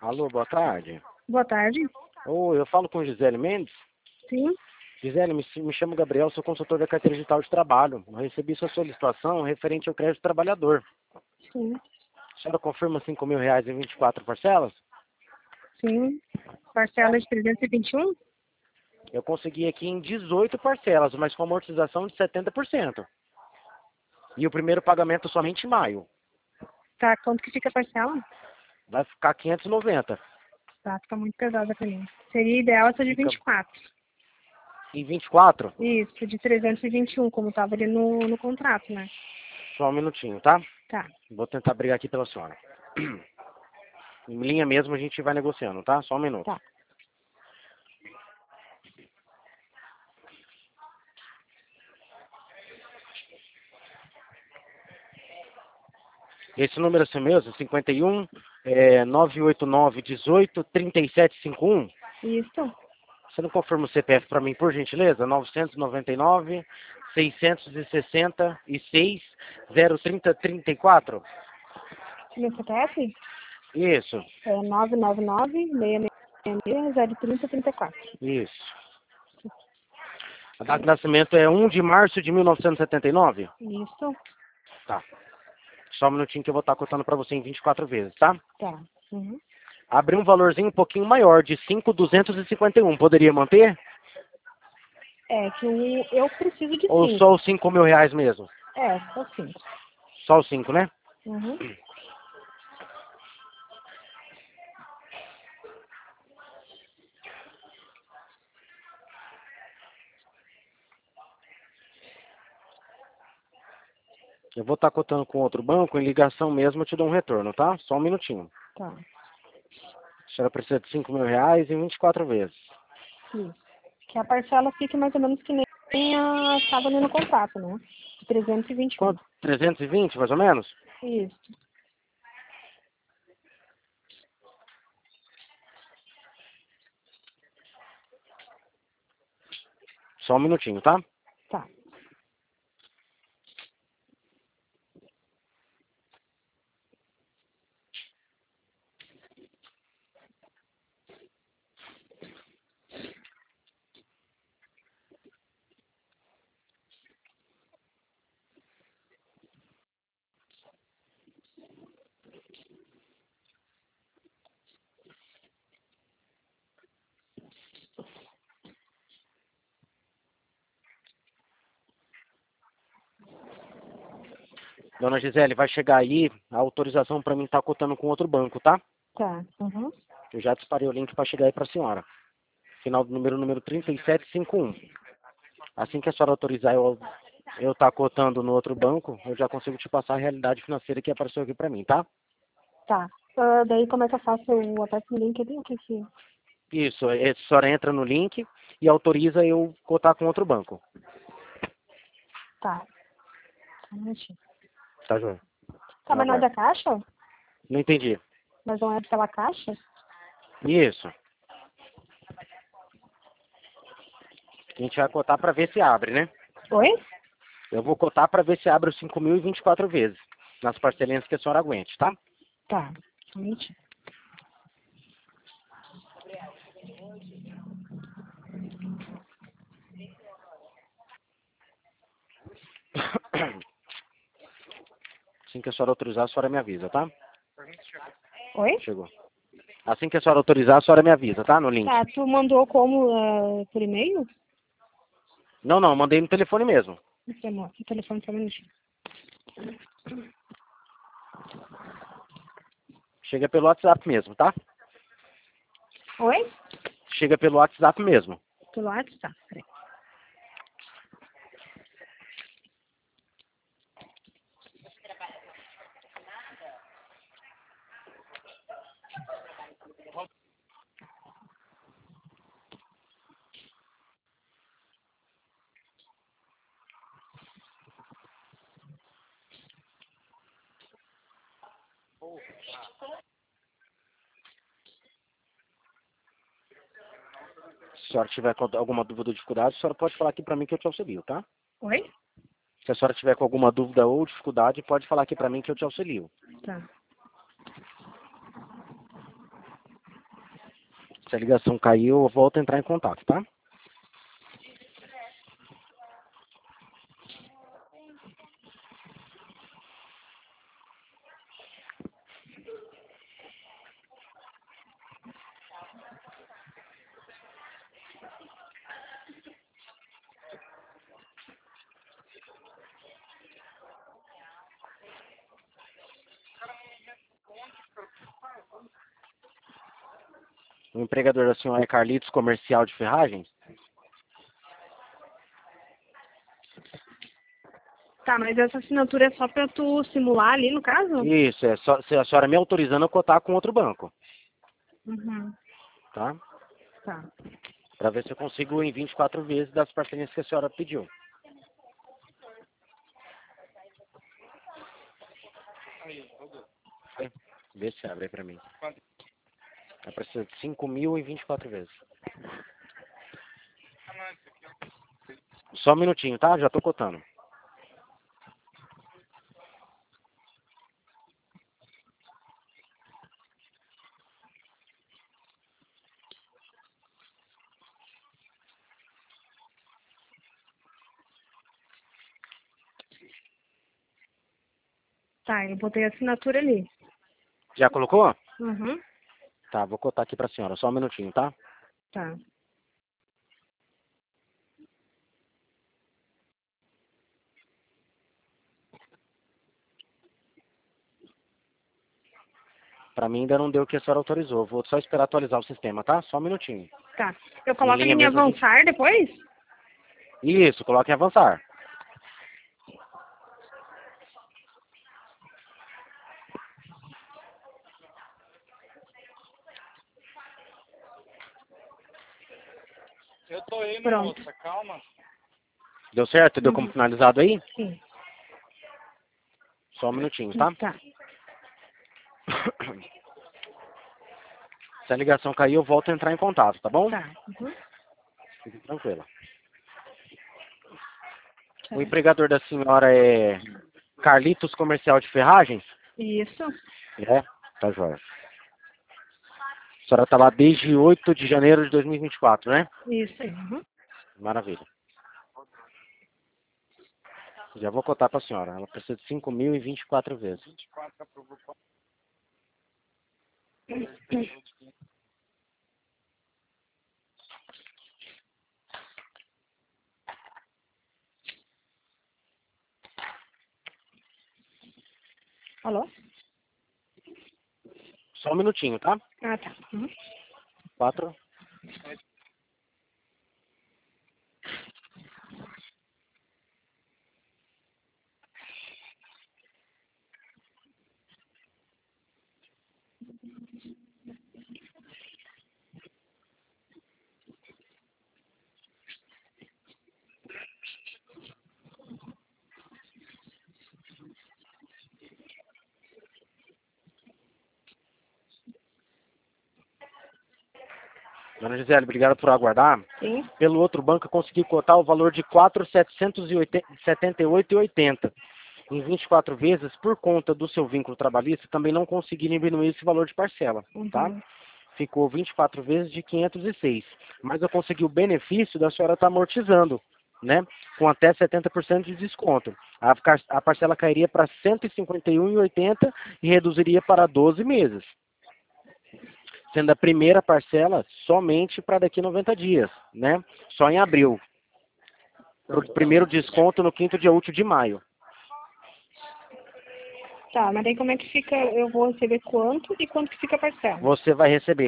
Alô, boa tarde. Boa tarde. Oi, eu falo com Gisele Mendes. Sim. Gisele, me chamo Gabriel, sou consultor da carteira digital de trabalho. Eu recebi sua solicitação referente ao crédito trabalhador. Sim. A senhora confirma R$ 5.000 em 24 parcelas? Sim. Parcela de 321? Eu consegui aqui em 18 parcelas, mas com amortização de 70%. E o primeiro pagamento somente em maio. Tá, quanto que fica a parcela? Vai ficar 590. Tá, fica muito pesada pra mim. Seria ideal essa de Fica 24. em 24? Isso, de 321, como tava ali no contrato, né? Só um minutinho, tá? Tá, Vou tentar brigar aqui pela senhora. Em linha mesmo a gente vai negociando, tá? Só um minuto. tá. Esse número é seu mesmo? 51 989 18 3751? Isso. Você não confirma o CPF para mim, por gentileza? 999 666 03034? Meu CPF Isso, é 999-666-03034. isso. A data de nascimento é 1 de março de 1979? Isso. Tá. Só um minutinho que eu vou estar contando para você em 24 vezes, tá? Tá. Uhum. Abri um valorzinho um pouquinho maior, de 5.251. Poderia manter? É que eu preciso de Ou só 5. os R$ 5.000 mesmo? É, só 5. Só os 5, né? Uhum. Eu vou estar cotando com outro banco, em ligação mesmo eu te dou um retorno, tá? Só um minutinho. Tá. A senhora precisa de R$ 5.000 em 24 vezes. Isso. Que a parcela fique mais ou menos que nem estava ali no contrato, né? De 321. Quanto? 320, mais ou menos? Isso. Só um minutinho, tá? Tá. Dona Gisele, vai chegar aí a autorização para mim estar cotando com outro banco, tá? Tá. Uhum. Eu já disparei o link para chegar aí para a senhora. Final do número 3751. Assim que a senhora autorizar eu estar cotando no outro banco, eu já consigo te passar a realidade financeira que apareceu aqui para mim, tá? Tá. Daí como é que eu faço? Eu aperto o link ali? O que que... Isso, a senhora entra no link e autoriza eu cotar com outro banco. Tá. Só um minutinho. Tá, João? Tá, Eu mas não é da aguardo. caixa? Não entendi. Mas não é pela caixa? Isso. A gente vai cotar para ver se abre, né? Oi? Eu vou cotar para ver se abre os 5.000 em 24 vezes. Nas parcelinhas que a senhora aguente, tá? Tá. Só um minutinho. Assim que a senhora autorizar, a senhora me avisa, tá? Oi? Chegou. Assim que a senhora autorizar, a senhora me avisa, tá? No link. Tá, tu mandou como? Por e-mail? Não, não, mandei no telefone mesmo. O telefone só um minutinho. Chega pelo WhatsApp mesmo, tá? Oi? Chega pelo WhatsApp mesmo. Pelo WhatsApp? Tá, peraí. Se a senhora tiver com alguma dúvida ou dificuldade, a senhora pode falar aqui pra mim que eu te auxilio, tá? Oi? Se a senhora tiver com alguma dúvida ou dificuldade, pode falar aqui pra mim que eu te auxilio. Tá. Se a ligação caiu, eu volto a entrar em contato, tá? O empregador da senhora é Carlitos Comercial de Ferragens? Tá, mas essa assinatura é só pra tu simular ali, no caso? Isso, é só se a senhora me autorizando a cotar com outro banco, Uhum. tá? Tá. Para ver se eu consigo em 24 vezes das parcelinhas que a senhora pediu. Vê se abre aí pra mim. É pra ser 5.000 em 24 vezes. Só um minutinho, tá? Já tô cotando. Tá, eu botei a assinatura ali. Já colocou? Uhum. Tá, vou cotar aqui pra senhora. Só um minutinho, tá? Tá. Pra mim ainda não deu o que a senhora autorizou. Vou só esperar atualizar o sistema, tá? Só um minutinho. Tá. Eu coloco linha em mesmo, a gente- avançar depois? Isso, coloque em avançar. Eu tô indo, Pronto. moça, calma. Deu certo? Deu como Uhum. finalizado aí? Sim. Só um minutinho, tá? Tá. Se a ligação cair, eu volto a entrar em contato, tá bom? Tá. Uhum. Fique tranquila. Tá. O empregador da senhora é Carlitos Comercial de Ferragens? Isso. É? Tá jóia. A senhora tá lá desde 8 de janeiro de 2024, né? Isso aí. Uhum. Maravilha. Já vou cotar pra senhora. Ela precisa de 5.000 em 24 vezes. 24 aprovou. Alô? Só um minutinho, tá? Ah, tá. Uhum. 4. Dona Gisele, obrigado por aguardar. Sim. Pelo outro banco eu consegui cotar o valor de 4.778,80. Em 24 vezes, por conta do seu vínculo trabalhista, também não consegui diminuir esse valor de parcela, tá? Uhum. Ficou 24 vezes de 506. Mas eu consegui o benefício da senhora estar amortizando, né? Com até 70% de desconto. A parcela cairia para 151,80 e reduziria para 12 meses. Sendo a primeira parcela somente para daqui 90 dias, né? Só em abril. Para o primeiro desconto no quinto dia útil de maio. Tá, mas daí como é que fica? Eu vou receber quanto e quanto que fica a parcela? Você vai receber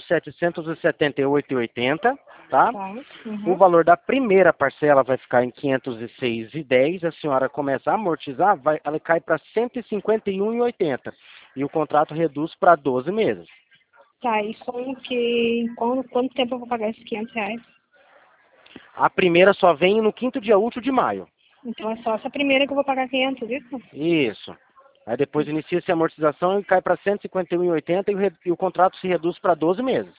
4.778,80, tá? Tá. O Uhum. valor da primeira parcela vai ficar em 506,10. A senhora começa a amortizar, ela cai para 151,80. E o contrato reduz para 12 meses. Tá, e como que... Quanto tempo eu vou pagar esses R$ 500? A primeira só vem no quinto dia útil de maio. Então é só essa primeira que eu vou pagar 500, isso? Isso. Aí depois inicia-se a amortização e cai para 151,80 e o contrato se reduz para 12 meses.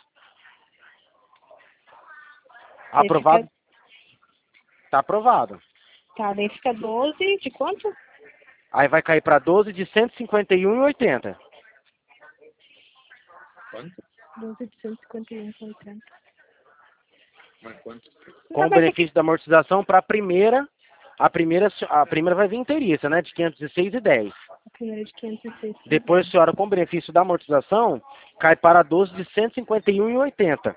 Daí Aprovado? fica... Está aprovado. Tá, daí fica 12 de quanto? Aí vai cair para 12 de 151,80. Quanto? 12.851,80. Mas quanto? Com o benefício da amortização para a primeira vai vir inteiriça, né? De 506,10. A primeira de 506. Depois, a senhora, com o benefício da amortização, cai para 12 de 151,80.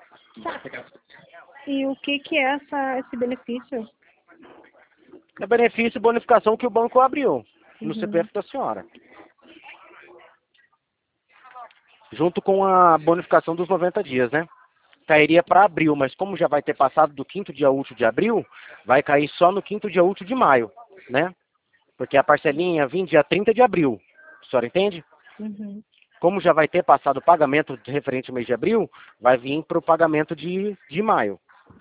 E o que é esse benefício? É benefício e bonificação que o banco abriu no Uhum. CPF da senhora. Junto com a bonificação dos 90 dias, né? Cairia para abril, mas como já vai ter passado do 5º dia útil de abril, vai cair só no 5º dia útil de maio, né? Porque a parcelinha vem dia 30 de abril. A senhora entende? Uhum. Como já vai ter passado o pagamento referente ao mês de abril, vai vir para o pagamento de maio.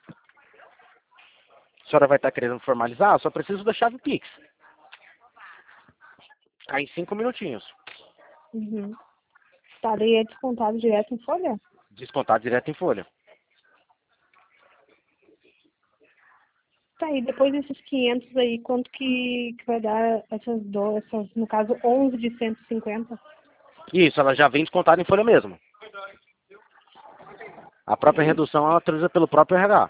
A senhora vai estar querendo formalizar? Só preciso da chave Pix. Aí 5 minutinhos. Uhum. Tá, daí é descontado direto em folha? Descontado direto em folha. Tá, e depois desses 500 aí, quanto que vai dar essas, no caso, 11 de 150? Isso, ela já vem descontada em folha mesmo. A própria redução ela autoriza pelo próprio RH.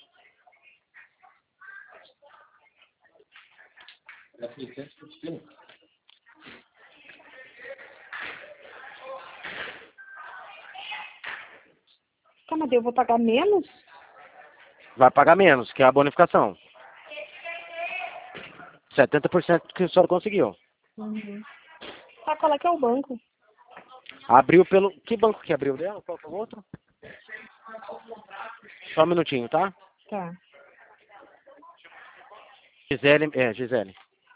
Tá, mas eu vou pagar menos? Vai pagar menos, que é a bonificação. 70% que a senhora conseguiu. Uhum. Tá, qual é que é o banco? Abriu pelo... Que banco que abriu dela? Qual que é o outro? Só um minutinho, tá? Tá. Gisele. Gisele.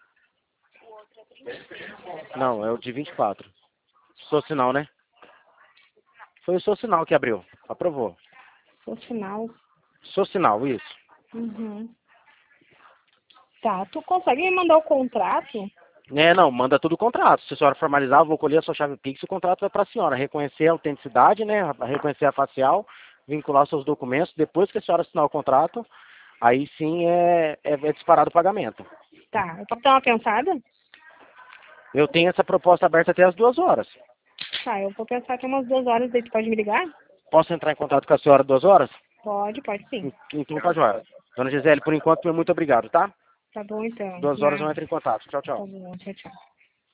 Não, é o de 24. Socinal, né? Foi o Socinal que abriu. Aprovou. O sinal. Socinal, isso. Uhum. Tá, tu consegue me mandar o contrato? Não, manda tudo o contrato. Se a senhora formalizar, eu vou colher a sua chave Pix e o contrato vai para a senhora. Reconhecer a autenticidade, né? Reconhecer a facial, vincular os seus documentos. Depois que a senhora assinar o contrato, aí sim é disparado o pagamento. Tá, eu posso dar uma pensada? Eu tenho essa proposta aberta até as 2 horas. Tá, eu vou pensar até umas 2 horas, daí tu pode me ligar? Posso entrar em contato com a senhora 2 horas? Pode sim. Então tá joia. Dona Gisele, por enquanto, muito obrigado, tá? Tá bom então. 2 horas eu entro em contato. Tchau, tchau. Tá bom, tchau, tchau.